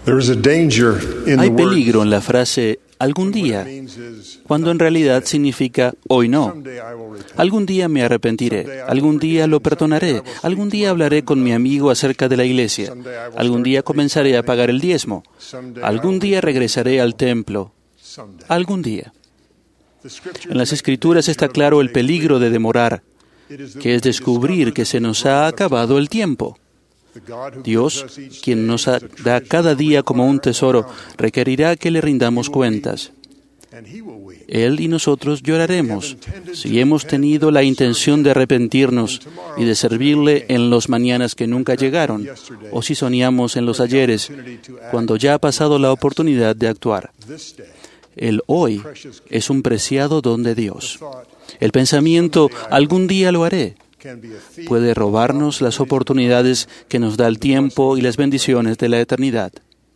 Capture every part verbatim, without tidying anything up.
Hay peligro en la frase algún día, cuando en realidad significa hoy no. Algún día me arrepentiré, algún día lo perdonaré, algún día hablaré con mi amigo acerca de la iglesia, algún día comenzaré a pagar el diezmo, algún día regresaré al templo, algún día. En las Escrituras está claro el peligro de demorar, que es descubrir que se nos ha acabado el tiempo. Dios, quien nos da cada día como un tesoro, requerirá que le rindamos cuentas. Él y nosotros lloraremos si hemos tenido la intención de arrepentirnos y de servirle en los mañanas que nunca llegaron, o si soñamos en los ayeres, cuando ya ha pasado la oportunidad de actuar. El hoy es un preciado don de Dios. El pensamiento, algún día lo haré, puede robarnos las oportunidades que nos da el tiempo y las bendiciones de la eternidad.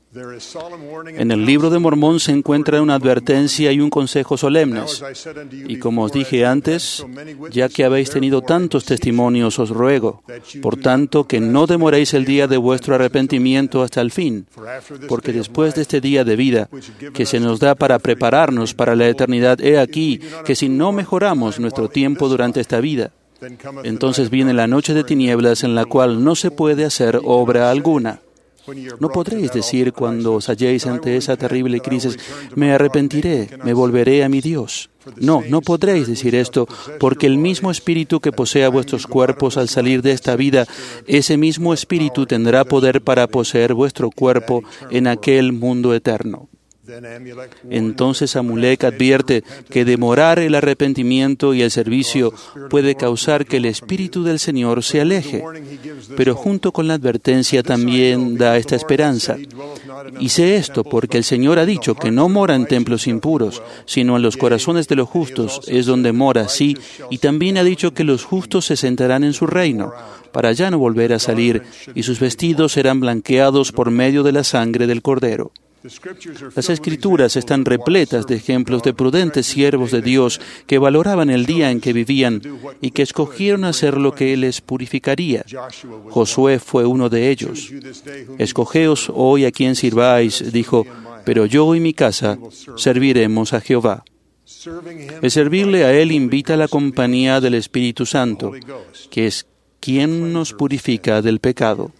En el libro de Mormón se encuentra una advertencia y un consejo solemnes. Y como os dije antes, ya que habéis tenido tantos testimonios, os ruego, por tanto, que no demoréis el día de vuestro arrepentimiento hasta el fin, porque después de este día de vida, que se nos da para prepararnos para la eternidad, he aquí que si no mejoramos nuestro tiempo durante esta vida, entonces viene la noche de tinieblas en la cual no se puede hacer obra alguna. No podréis decir cuando os halléis ante esa terrible crisis, me arrepentiré, me volveré a mi Dios. No, no podréis decir esto, porque el mismo Espíritu que posea vuestros cuerpos al salir de esta vida, ese mismo Espíritu tendrá poder para poseer vuestro cuerpo en aquel mundo eterno. Entonces Amulek advierte que demorar el arrepentimiento y el servicio puede causar que el Espíritu del Señor se aleje, pero junto con la advertencia también da esta esperanza. Y sé esto porque el Señor ha dicho que no mora en templos impuros, sino en los corazones de los justos es donde mora, sí, y también ha dicho que los justos se sentarán en su reino, para ya no volver a salir, y sus vestidos serán blanqueados por medio de la sangre del Cordero. Las Escrituras están repletas de ejemplos de prudentes siervos de Dios que valoraban el día en que vivían y que escogieron hacer lo que les purificaría. Josué fue uno de ellos. Escogeos hoy a quien sirváis, dijo, pero yo y mi casa serviremos a Jehová. El servirle a Él invita a la compañía del Espíritu Santo, que es quien nos purifica del pecado.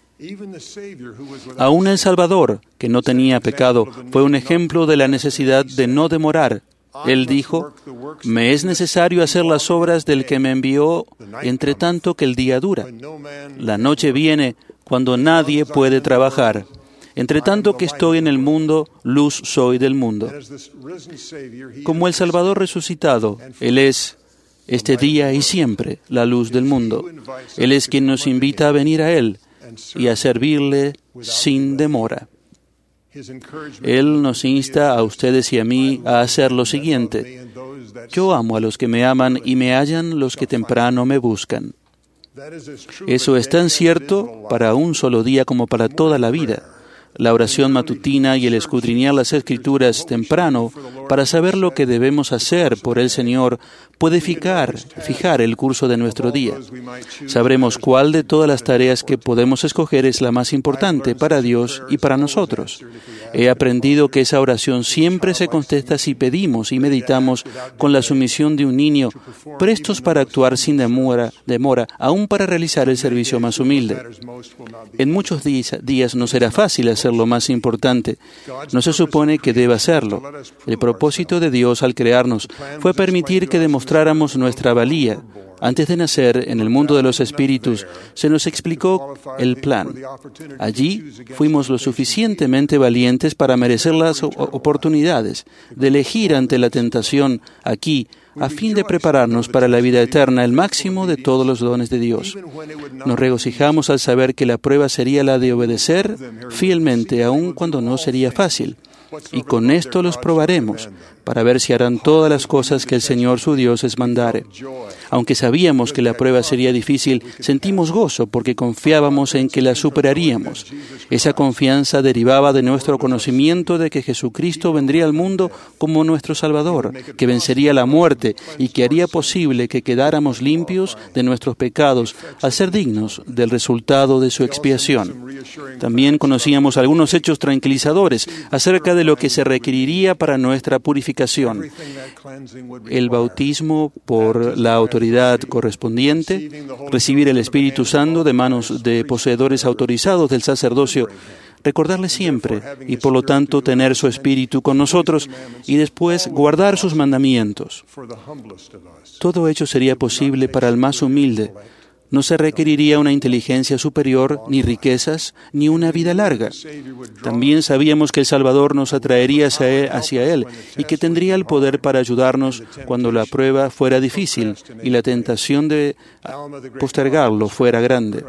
Aún el Salvador, que no tenía pecado, fue un ejemplo de la necesidad de no demorar. Él dijo, me es necesario hacer las obras del que me envió, entre tanto que el día dura. La noche viene cuando nadie puede trabajar. Entre tanto que estoy en el mundo, luz soy del mundo. Como el Salvador resucitado, Él es este día y siempre la luz del mundo. Él es quien nos invita a venir a Él y a servirle sin demora. Él nos insta a ustedes y a mí a hacer lo siguiente. Yo amo a los que me aman y me hallan los que temprano me buscan. Eso es tan cierto para un solo día como para toda la vida. La oración matutina y el escudriñar las Escrituras temprano para saber lo que debemos hacer por el Señor puede fijar, fijar el curso de nuestro día. Sabremos cuál de todas las tareas que podemos escoger es la más importante para Dios y para nosotros. He aprendido que esa oración siempre se contesta si pedimos y meditamos con la sumisión de un niño, prestos para actuar sin demora, demora, aún para realizar el servicio más humilde. En muchos días no será fácil hacer lo más importante. No se supone que deba hacerlo. El propósito de Dios al crearnos fue permitir que demostráramos nuestra valía. Antes de nacer en el mundo de los espíritus, se nos explicó el plan. Allí fuimos lo suficientemente valientes para merecer las oportunidades de elegir ante la tentación aquí, a fin de prepararnos para la vida eterna, el máximo de todos los dones de Dios. Nos regocijamos al saber que la prueba sería la de obedecer fielmente, aun cuando no sería fácil. y con esto los probaremos, para ver si harán todas las cosas que el Señor su Dios les mandare. Aunque sabíamos que la prueba sería difícil, sentimos gozo porque confiábamos en que la superaríamos. Esa confianza derivaba de nuestro conocimiento de que Jesucristo vendría al mundo como nuestro Salvador, que vencería la muerte y que haría posible que quedáramos limpios de nuestros pecados al ser dignos del resultado de su expiación. También conocíamos algunos hechos tranquilizadores acerca de lo que se requeriría para nuestra purificación. El bautismo por la autoridad correspondiente, recibir el Espíritu Santo de manos de poseedores autorizados del sacerdocio, recordarle siempre y por lo tanto tener su Espíritu con nosotros y después guardar sus mandamientos. Todo ello sería posible para el más humilde. No se requeriría una inteligencia superior, ni riquezas, ni una vida larga. También sabíamos que el Salvador nos atraería hacia Él y que tendría el poder para ayudarnos cuando la prueba fuera difícil y la tentación de postergarlo fuera grande.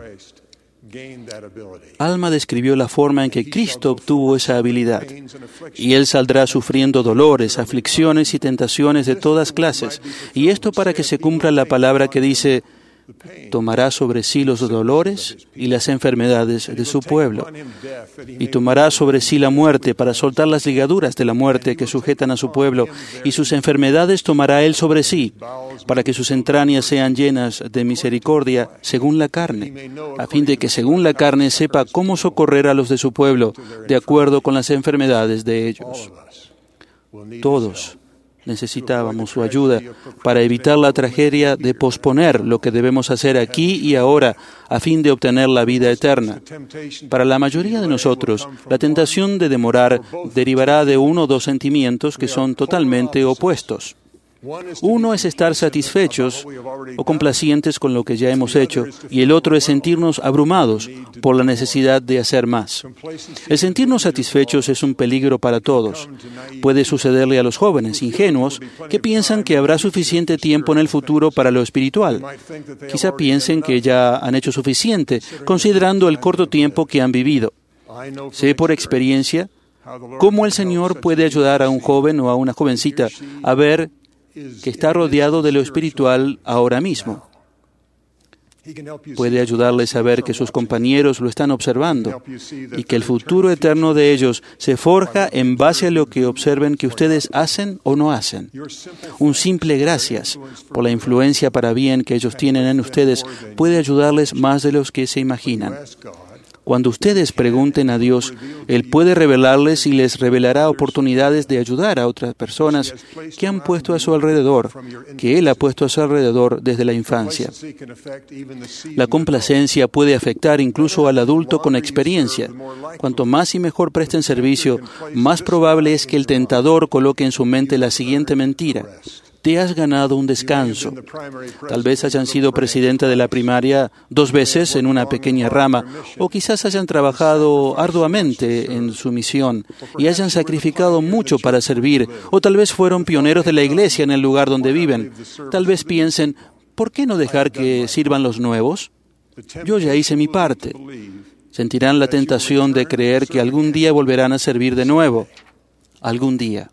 Alma describió la forma en que Cristo obtuvo esa habilidad, y Él saldrá sufriendo dolores, aflicciones y tentaciones de todas clases, y esto para que se cumpla la palabra que dice: tomará sobre sí los dolores y las enfermedades de su pueblo, y tomará sobre sí la muerte para soltar las ligaduras de la muerte que sujetan a su pueblo, y sus enfermedades tomará Él sobre sí, para que sus entrañas sean llenas de misericordia según la carne, a fin de que según la carne sepa cómo socorrer a los de su pueblo, de acuerdo con las enfermedades de ellos. Todos necesitábamos su ayuda para evitar la tragedia de posponer lo que debemos hacer aquí y ahora a fin de obtener la vida eterna. Para la mayoría de nosotros, la tentación de demorar derivará de uno o dos sentimientos que son totalmente opuestos. Uno es estar satisfechos o complacientes con lo que ya hemos hecho, y el otro es sentirnos abrumados por la necesidad de hacer más. El sentirnos satisfechos es un peligro para todos. Puede sucederle a los jóvenes ingenuos que piensan que habrá suficiente tiempo en el futuro para lo espiritual. Quizá piensen que ya han hecho suficiente, considerando el corto tiempo que han vivido. Sé por experiencia cómo el Señor puede ayudar a un joven o a una jovencita a ver que está rodeado de lo espiritual ahora mismo. Puede ayudarles a ver que sus compañeros lo están observando y que el futuro eterno de ellos se forja en base a lo que observen que ustedes hacen o no hacen. Un simple gracias por la influencia para bien que ellos tienen en ustedes puede ayudarles más de los que se imaginan. Cuando ustedes pregunten a Dios, Él puede revelarles y les revelará oportunidades de ayudar a otras personas que han puesto a su alrededor, que Él ha puesto a su alrededor desde la infancia. La complacencia puede afectar incluso al adulto con experiencia. Cuanto más y mejor presten servicio, más probable es que el tentador coloque en su mente la siguiente mentira: te has ganado un descanso. Tal vez hayan sido presidenta de la primaria dos veces en una pequeña rama, o quizás hayan trabajado arduamente en su misión y hayan sacrificado mucho para servir, o tal vez fueron pioneros de la iglesia en el lugar donde viven. Tal vez piensen, ¿por qué no dejar que sirvan los nuevos? Yo ya hice mi parte. Sentirán la tentación de creer que algún día volverán a servir de nuevo. Algún día.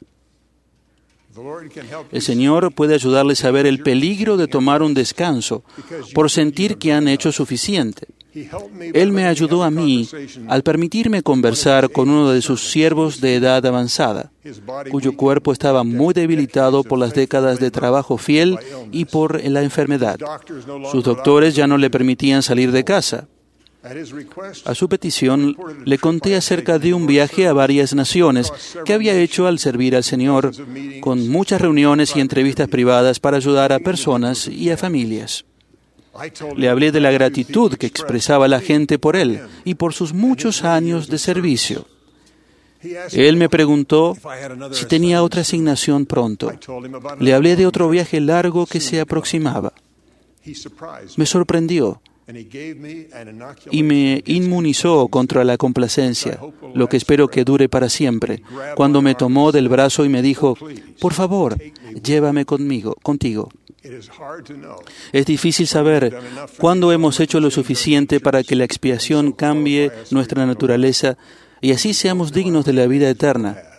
El Señor puede ayudarles a ver el peligro de tomar un descanso por sentir que han hecho suficiente. Él me ayudó a mí al permitirme conversar con uno de sus siervos de edad avanzada, cuyo cuerpo estaba muy debilitado por las décadas de trabajo fiel y por la enfermedad. Sus doctores ya no le permitían salir de casa. A su petición, le conté acerca de un viaje a varias naciones que había hecho al servir al Señor, con muchas reuniones y entrevistas privadas para ayudar a personas y a familias. Le hablé de la gratitud que expresaba la gente por él y por sus muchos años de servicio. Él me preguntó si tenía otra asignación pronto. Le hablé de otro viaje largo que se aproximaba. Me sorprendió y me inmunizó contra la complacencia, lo que espero que dure para siempre, cuando me tomó del brazo y me dijo, por favor, llévame conmigo, contigo. Es difícil saber cuándo hemos hecho lo suficiente para que la expiación cambie nuestra naturaleza y así seamos dignos de la vida eterna.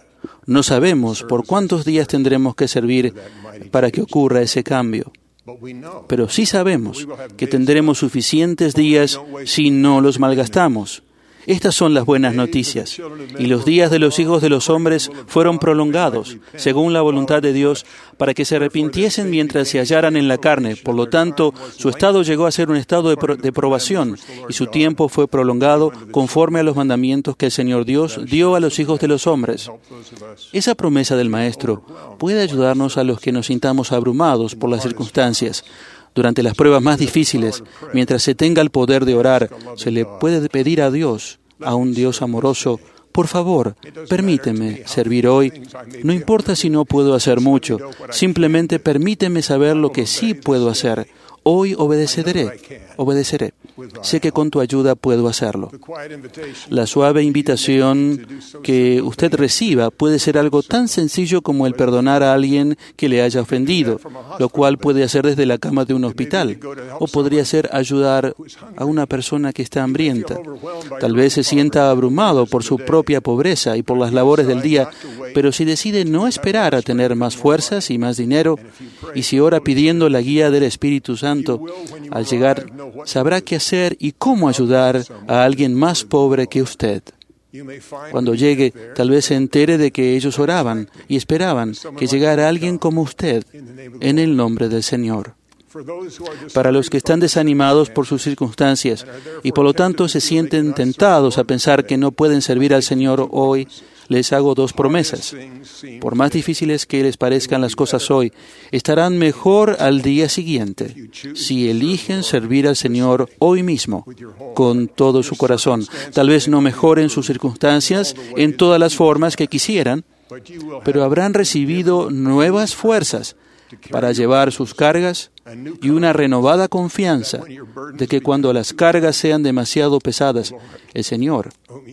No sabemos por cuántos días tendremos que servir para que ocurra ese cambio. Pero sí sabemos que tendremos suficientes días si no los malgastamos. Estas son las buenas noticias. Y los días de los hijos de los hombres fueron prolongados, según la voluntad de Dios, para que se arrepintiesen mientras se hallaran en la carne. Por lo tanto, su estado llegó a ser un estado de, pro- de probación, y su tiempo fue prolongado conforme a los mandamientos que el Señor Dios dio a los hijos de los hombres. Esa promesa del Maestro puede ayudarnos a los que nos sintamos abrumados por las circunstancias. Durante las pruebas más difíciles, mientras se tenga el poder de orar, se le puede pedir a Dios, a un Dios amoroso, por favor, permíteme servir hoy. No importa si no puedo hacer mucho, simplemente permíteme saber lo que sí puedo hacer. Hoy obedeceré, obedeceré. Sé que con tu ayuda puedo hacerlo. La suave invitación que usted reciba puede ser algo tan sencillo como el perdonar a alguien que le haya ofendido, lo cual puede hacer desde la cama de un hospital, o podría ser ayudar a una persona que está hambrienta. Tal vez se sienta abrumado por su propia pobreza y por las labores del día, pero si decide no esperar a tener más fuerzas y más dinero, y si ora pidiendo la guía del Espíritu Santo, al llegar sabrá qué hacer y cómo ayudar a alguien más pobre que usted. Cuando llegue, tal vez se entere de que ellos oraban y esperaban que llegara alguien como usted, en el nombre del Señor. Para los que están desanimados por sus circunstancias y por lo tanto se sienten tentados a pensar que no pueden servir al Señor hoy, les hago dos promesas. Por más difíciles que les parezcan las cosas hoy, estarán mejor al día siguiente si eligen servir al Señor hoy mismo, con todo su corazón. Tal vez no mejoren sus circunstancias en todas las formas que quisieran, pero habrán recibido nuevas fuerzas para llevar sus cargas y una renovada confianza de que cuando las cargas sean demasiado pesadas, el Señor,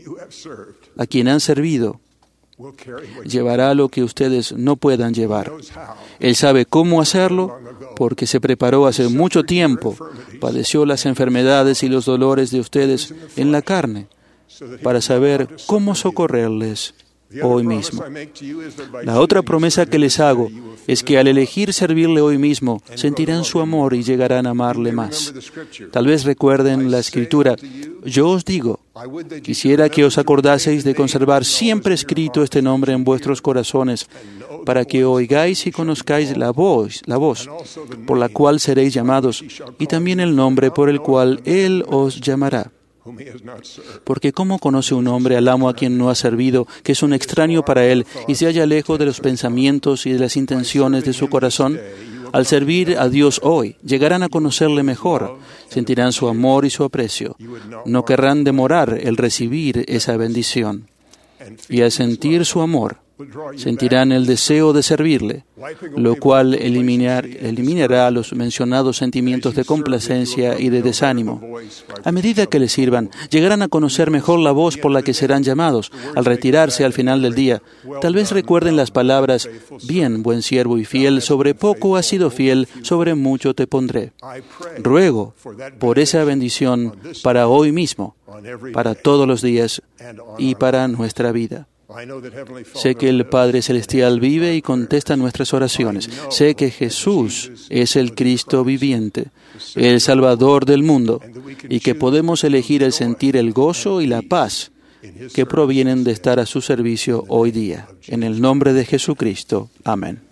a quien han servido, llevará lo que ustedes no puedan llevar. Él sabe cómo hacerlo porque se preparó hace mucho tiempo, padeció las enfermedades y los dolores de ustedes en la carne para saber cómo socorrerles hoy mismo. La otra promesa que les hago es que al elegir servirle hoy mismo, sentirán su amor y llegarán a amarle más. Tal vez recuerden la Escritura. Yo os digo, quisiera que os acordaseis de conservar siempre escrito este nombre en vuestros corazones, para que oigáis y conozcáis la voz, la voz por la cual seréis llamados, y también el nombre por el cual Él os llamará. Porque ¿cómo conoce un hombre al amo a quien no ha servido, que es un extraño para él y se halla lejos de los pensamientos y de las intenciones de su corazón? Al servir a Dios hoy, llegarán a conocerle mejor, sentirán su amor y su aprecio. No querrán demorar el recibir esa bendición. Y al sentir su amor, sentirán el deseo de servirle, lo cual eliminar, eliminará los mencionados sentimientos de complacencia y de desánimo. A medida que le sirvan, llegarán a conocer mejor la voz por la que serán llamados. Al retirarse al final del día, tal vez recuerden las palabras, «Bien, buen siervo y fiel, sobre poco has sido fiel, sobre mucho te pondré». Ruego por esa bendición para hoy mismo, para todos los días y para nuestra vida. Sé que el Padre Celestial vive y contesta nuestras oraciones. Sé que Jesús es el Cristo viviente, el Salvador del mundo, y que podemos elegir el sentir el gozo y la paz que provienen de estar a su servicio hoy día. En el nombre de Jesucristo. Amén.